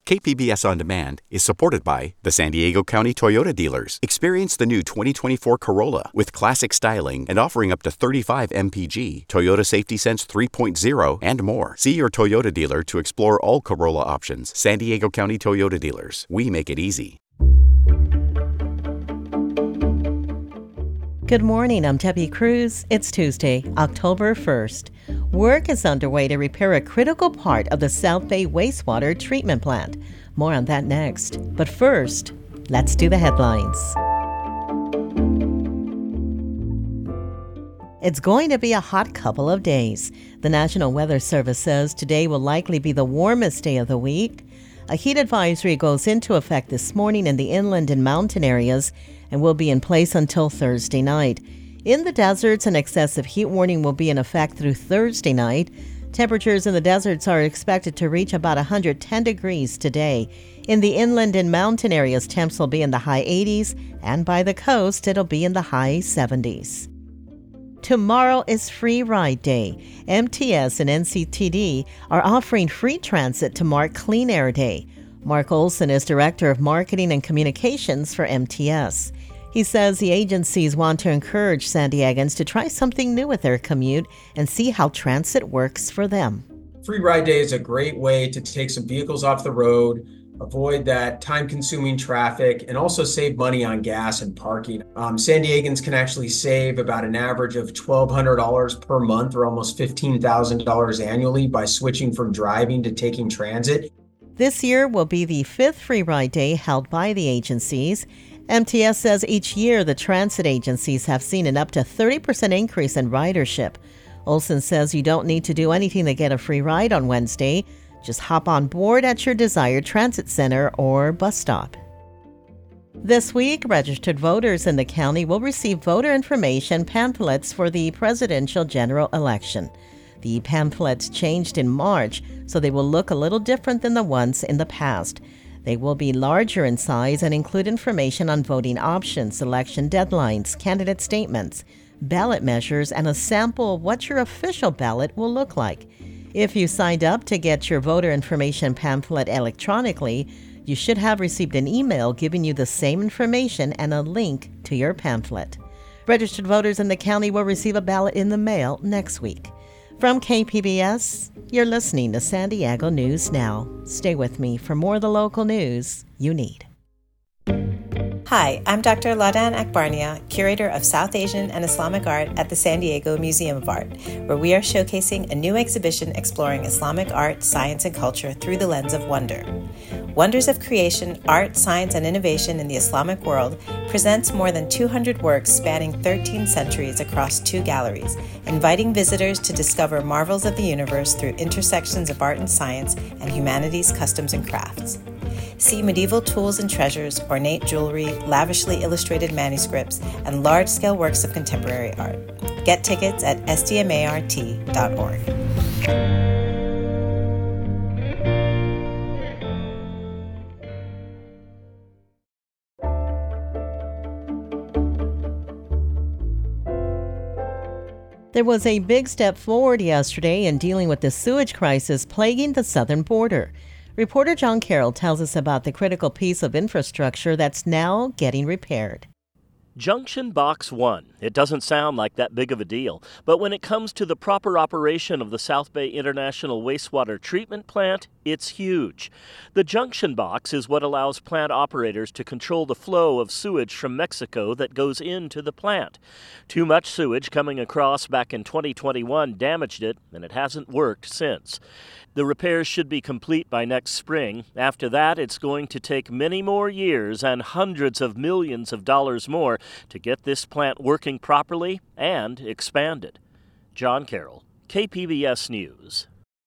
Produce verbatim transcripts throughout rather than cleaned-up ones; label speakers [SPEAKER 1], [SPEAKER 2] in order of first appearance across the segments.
[SPEAKER 1] K P B S On Demand is supported by the San Diego County Toyota dealers. Experience the new twenty twenty-four Corolla with classic styling and offering up to thirty-five M P G, Toyota Safety Sense three point oh, and more. See your Toyota dealer to explore all Corolla options. San Diego County Toyota dealers. We make it easy.
[SPEAKER 2] Good morning, I'm Debbie Cruz. It's Tuesday, October first. Work is underway to repair a critical part of the South Bay wastewater treatment plant. More on that next. But first, let's do the headlines. It's going to be a hot couple of days. The National Weather Service says today will likely be the warmest day of the week. A heat advisory goes into effect this morning in the inland and mountain areas and will be in place until Thursday night. In the deserts, an excessive heat warning will be in effect through Thursday night. Temperatures in the deserts are expected to reach about one hundred ten degrees today. In the inland and mountain areas, temps will be in the high eighties, and by the coast, it'll be in the high seventies. Tomorrow is Free Ride Day. M T S and N C T D are offering free transit to mark Clean Air Day. Mark Olson is Director of Marketing and Communications for M T S. He says the agencies want to encourage San Diegans to try something new with their commute and see how transit works for them.
[SPEAKER 3] Free Ride Day is a great way to take some vehicles off the road, avoid that time-consuming traffic, and also save money on gas and parking. Um, San Diegans can actually save about an average of twelve hundred dollars per month, or almost fifteen thousand dollars annually, by switching from driving to taking transit.
[SPEAKER 2] This year will be the fifth Free Ride Day held by the agencies. M T S says each year the transit agencies have seen an up to thirty percent increase in ridership. Olson says you don't need to do anything to get a free ride on Wednesday. Just hop on board at your desired transit center or bus stop. This week, registered voters in the county will receive voter information pamphlets for the presidential general election. The pamphlets changed in March, so they will look a little different than the ones in the past. They will be larger in size and include information on voting options, election deadlines, candidate statements, ballot measures, and a sample of what your official ballot will look like. If you signed up to get your voter information pamphlet electronically, you should have received an email giving you the same information and a link to your pamphlet. Registered voters in the county will receive a ballot in the mail next week. From K P B S, you're listening to San Diego News Now. Stay with me for more of the local news you need.
[SPEAKER 4] Hi, I'm Doctor Ladan Akbarnia, Curator of South Asian and Islamic Art at the San Diego Museum of Art, where we are showcasing a new exhibition exploring Islamic art, science, and culture through the lens of wonder. Wonders of Creation, Art, Science, and Innovation in the Islamic World presents more than two hundred works spanning thirteen centuries across two galleries, inviting visitors to discover marvels of the universe through intersections of art and science and humanities, customs, and crafts. See medieval tools and treasures, ornate jewelry, lavishly illustrated manuscripts, and large-scale works of contemporary art. Get tickets at S D M A R T dot org.
[SPEAKER 2] There was a big step forward yesterday in dealing with the sewage crisis plaguing the southern border. Reporter John Carroll tells us about the critical piece of infrastructure that's now getting repaired.
[SPEAKER 5] Junction Box one. It doesn't sound like that big of a deal, but when it comes to the proper operation of the South Bay International Wastewater Treatment Plant, it's huge. The junction box is what allows plant operators to control the flow of sewage from Mexico that goes into the plant. Too much sewage coming across back in twenty twenty-one damaged it, and it hasn't worked since. The repairs should be complete by next spring. After that, it's going to take many more years and hundreds of millions of dollars more to get this plant working properly and expanded. John Carroll, K P B S News.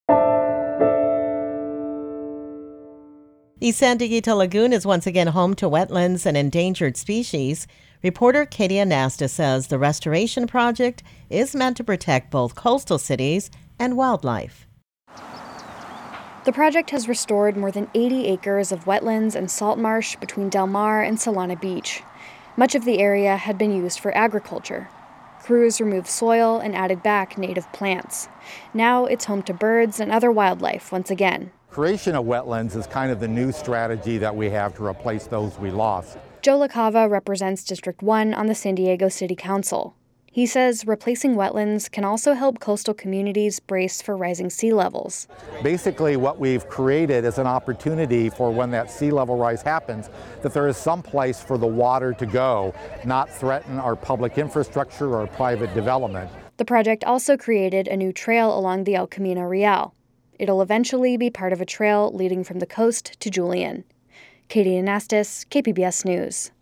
[SPEAKER 2] The San Dieguito Lagoon is once again home to wetlands and endangered species. Reporter Katie Anasta says the restoration project is meant to protect both coastal cities and wildlife.
[SPEAKER 6] The project has restored more than eighty acres of wetlands and salt marsh between Del Mar and Solana Beach. Much of the area had been used for agriculture. Crews removed soil and added back native plants. Now it's home to birds and other wildlife once again.
[SPEAKER 7] Creation of wetlands is kind of the new strategy that we have to replace those we lost.
[SPEAKER 6] Joe LaCava represents District one on the San Diego City Council. He says replacing wetlands can also help coastal communities brace for rising sea levels.
[SPEAKER 7] Basically, what we've created is an opportunity for when that sea level rise happens, that there is some place for the water to go, not threaten our public infrastructure or private development.
[SPEAKER 6] The project also created a new trail along the El Camino Real. It'll eventually be part of a trail leading from the coast to Julian. Katie Anastas, K P B S News.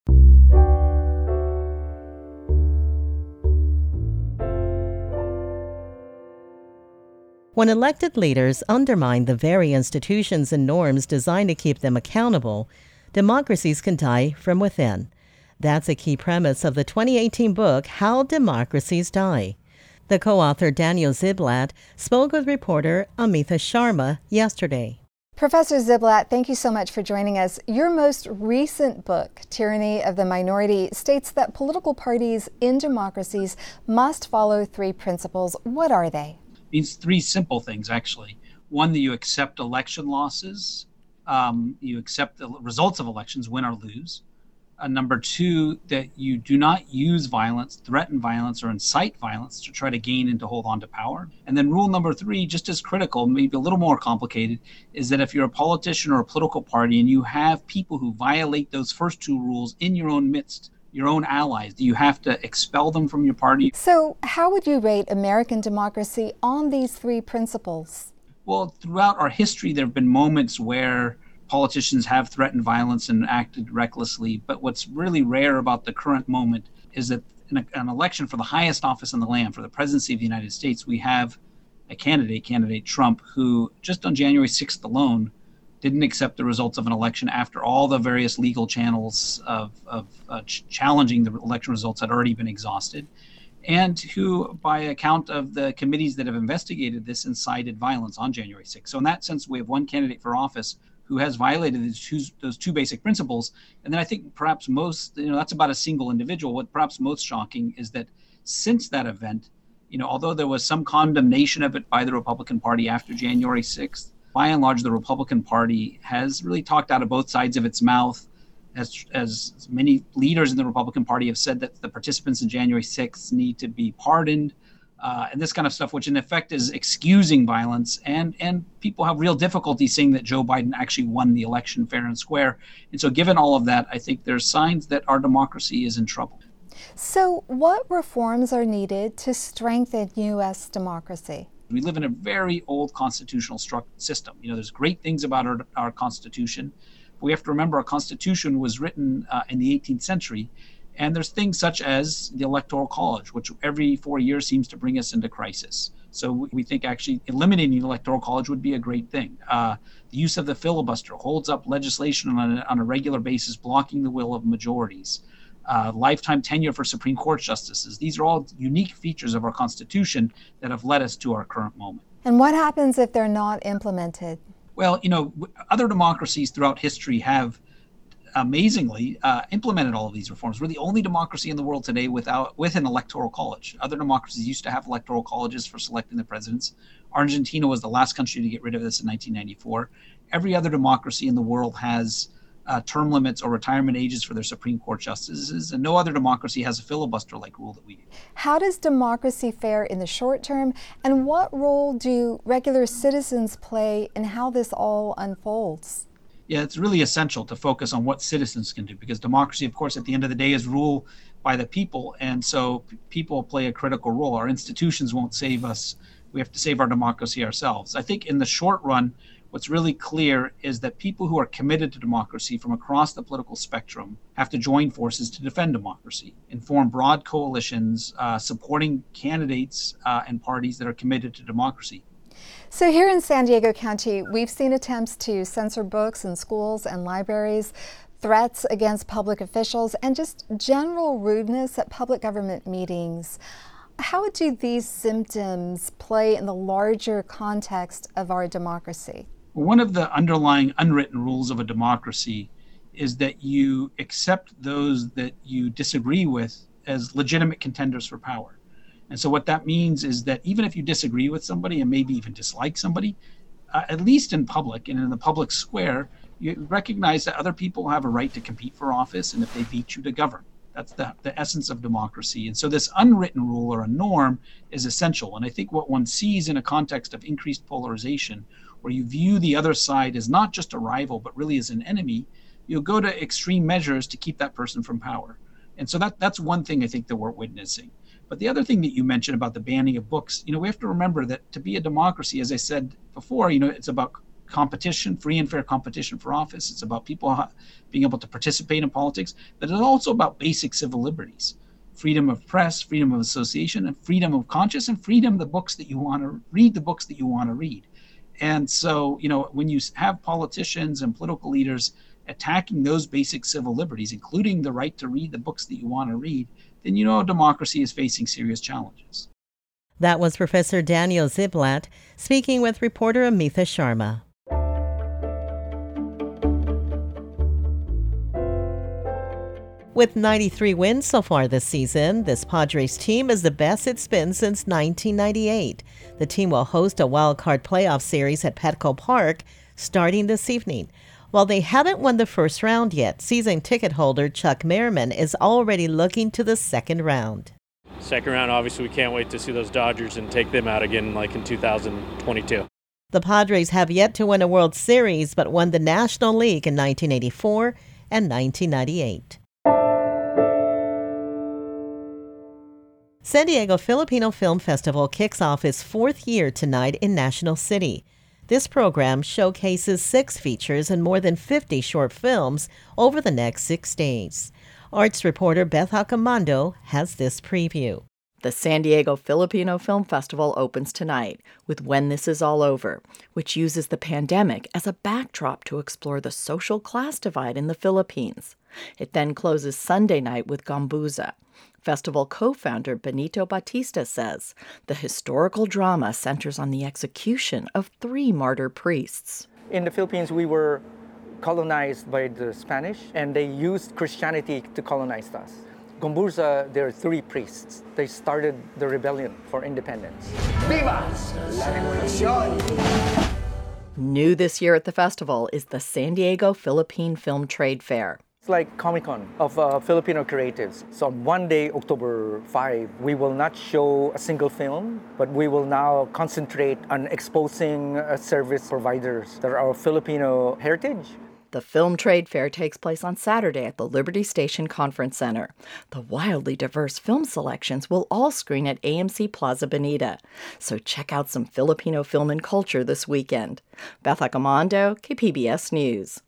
[SPEAKER 2] When elected leaders undermine the very institutions and norms designed to keep them accountable, democracies can die from within. That's a key premise of the twenty eighteen book, How Democracies Die. The co-author Daniel Ziblatt spoke with reporter Amitha Sharma yesterday.
[SPEAKER 8] Professor Ziblatt, thank you so much for joining us. Your most recent book, Tyranny of the Minority, states that political parties in democracies must follow three principles. What are they?
[SPEAKER 9] It means three simple things, actually. One, that you accept election losses. Um, you accept the results of elections, win or lose. Uh, number two, that you do not use violence, threaten violence, or incite violence to try to gain and to hold on to power. And then rule number three, just as critical, maybe a little more complicated, is that if you're a politician or a political party and you have people who violate those first two rules in your own midst, your own allies, you have to expel them from your party.
[SPEAKER 8] So how would you rate American democracy on these three principles?
[SPEAKER 9] Well, throughout our history, there have been moments where politicians have threatened violence and acted recklessly. But what's really rare about the current moment is that in a, an election for the highest office in the land, for the presidency of the United States, we have a candidate, candidate Trump, who just on January sixth alone didn't accept the results of an election after all the various legal channels of, of uh, ch- challenging the election results had already been exhausted, and who, by account of the committees that have investigated this, incited violence on January sixth. So in that sense, we have one candidate for office who has violated those two, those two basic principles. And then I think perhaps most, you know, that's about a single individual. What perhaps most shocking is that since that event, you know, although there was some condemnation of it by the Republican Party after January sixth, by and large, the Republican Party has really talked out of both sides of its mouth. As, as many leaders in the Republican Party have said that the participants in January sixth need to be pardoned. Uh, and this kind of stuff, which in effect is excusing violence, and and people have real difficulty seeing that Joe Biden actually won the election fair and square. And so given all of that, I think there's signs that our democracy is in trouble.
[SPEAKER 8] So what reforms are needed to strengthen U S democracy?
[SPEAKER 9] We live in a very old constitutional stru- system. You know, there's great things about our, our Constitution. But we have to remember our Constitution was written uh, in the eighteenth century. And there's things such as the Electoral College, which every four years seems to bring us into crisis. So we think actually eliminating the Electoral College would be a great thing. Uh, the use of the filibuster holds up legislation on a, on a regular basis, blocking the will of majorities. Uh, lifetime tenure for Supreme Court justices. These are all unique features of our Constitution that have led us to our current moment.
[SPEAKER 8] And what happens if they're not implemented?
[SPEAKER 9] Well, you know, other democracies throughout history have amazingly uh, implemented all of these reforms. We're the only democracy in the world today without with an electoral college. Other democracies used to have electoral colleges for selecting the presidents. Argentina was the last country to get rid of this in nineteen ninety-four. Every other democracy in the world has uh, term limits or retirement ages for their Supreme Court justices, and no other democracy has a filibuster-like rule that we do.
[SPEAKER 8] How does democracy fare in the short term, and what role do regular citizens play in how this all unfolds?
[SPEAKER 9] Yeah, it's really essential to focus on what citizens can do, because democracy, of course, at the end of the day is ruled by the people. And so p- people play a critical role. Our institutions won't save us. We have to save our democracy ourselves. I think in the short run, what's really clear is that people who are committed to democracy from across the political spectrum have to join forces to defend democracy and form broad coalitions uh, supporting candidates uh, and parties that are committed to democracy.
[SPEAKER 8] So here in San Diego County, we've seen attempts to censor books in schools and libraries, threats against public officials, and just general rudeness at public government meetings. How do these symptoms play in the larger context of our democracy?
[SPEAKER 9] One of the underlying unwritten rules of a democracy is that you accept those that you disagree with as legitimate contenders for power. And so what that means is that even if you disagree with somebody and maybe even dislike somebody, uh, at least in public and in the public square, you recognize that other people have a right to compete for office, and if they beat you, to govern. That's the, the essence of democracy. And so this unwritten rule or a norm is essential. And I think what one sees in a context of increased polarization, where you view the other side as not just a rival, but really as an enemy, you'll go to extreme measures to keep that person from power. And so that that's one thing I think that we're witnessing. But the other thing that you mentioned about the banning of books, you know, we have to remember that to be a democracy, as I said before, you know, it's about competition, free and fair competition for office. It's about people being able to participate in politics, but it's also about basic civil liberties, freedom of press, freedom of association, and freedom of conscience, and freedom of the books that you want to read, the books that you want to read. And so, you know, when you have politicians and political leaders attacking those basic civil liberties, including the right to read the books that you want to read, then you know democracy is facing serious challenges.
[SPEAKER 2] That was Professor Daniel Ziblatt speaking with reporter Amitha Sharma. With ninety-three wins so far this season, this Padres team is the best it's been since nineteen ninety-eight. The team will host a wild card playoff series at Petco Park starting this evening. While they haven't won the first round yet, season ticket holder Chuck Merriman is already looking to the second round.
[SPEAKER 10] Second round, obviously, we can't wait to see those Dodgers and take them out again like in two thousand twenty-two.
[SPEAKER 2] The Padres have yet to win a World Series, but won the National League in nineteen eighty-four and nineteen ninety-eight. San Diego Filipino Film Festival kicks off its fourth year tonight in National City. This program showcases six features and more than fifty short films over the next six days. Arts reporter Beth Accomando has this preview.
[SPEAKER 11] The San Diego Filipino Film Festival opens tonight with When This Is All Over, which uses the pandemic as a backdrop to explore the social class divide in the Philippines. It then closes Sunday night with Gambuza. Festival co-founder Benito Batista says the historical drama centers on the execution of three martyr priests.
[SPEAKER 12] In the Philippines, we were colonized by the Spanish, and they used Christianity to colonize us. Gambuza, there are three priests. They started the rebellion for independence. Viva la Revolución!
[SPEAKER 11] New this year at the festival is the San Diego Philippine Film Trade Fair.
[SPEAKER 12] It's like Comic-Con of uh, Filipino creatives. So on one day, October fifth, we will not show a single film, but we will now concentrate on exposing uh, service providers that are our Filipino heritage.
[SPEAKER 11] The Film Trade Fair takes place on Saturday at the Liberty Station Conference Center. The wildly diverse film selections will all screen at A M C Plaza Bonita. So check out some Filipino film and culture this weekend. Beth Accomando, K P B S News.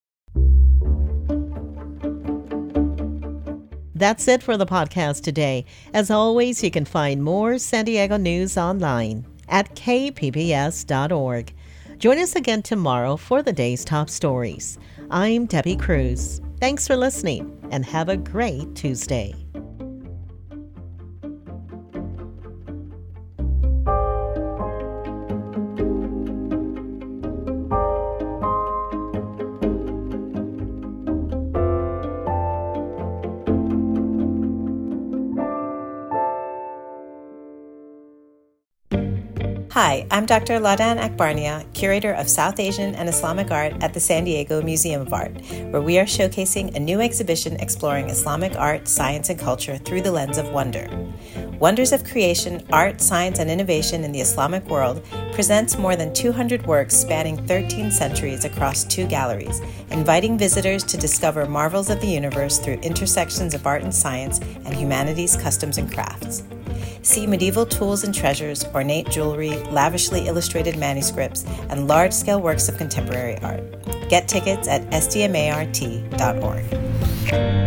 [SPEAKER 2] That's it for the podcast today. As always, you can find more San Diego news online at k p b s dot org. Join us again tomorrow for the day's top stories. I'm Debbie Cruz. Thanks for listening and have a great Tuesday.
[SPEAKER 4] Hi, I'm Doctor Ladan Akbarnia, Curator of South Asian and Islamic Art at the San Diego Museum of Art, where we are showcasing a new exhibition exploring Islamic art, science, and culture through the lens of wonder. Wonders of Creation, Art, Science, and Innovation in the Islamic World presents more than two hundred works spanning thirteen centuries across two galleries, inviting visitors to discover marvels of the universe through intersections of art and science and humanities, customs, and crafts. See medieval tools and treasures, ornate jewelry, lavishly illustrated manuscripts, and large-scale works of contemporary art. Get tickets at s d m a r t dot org.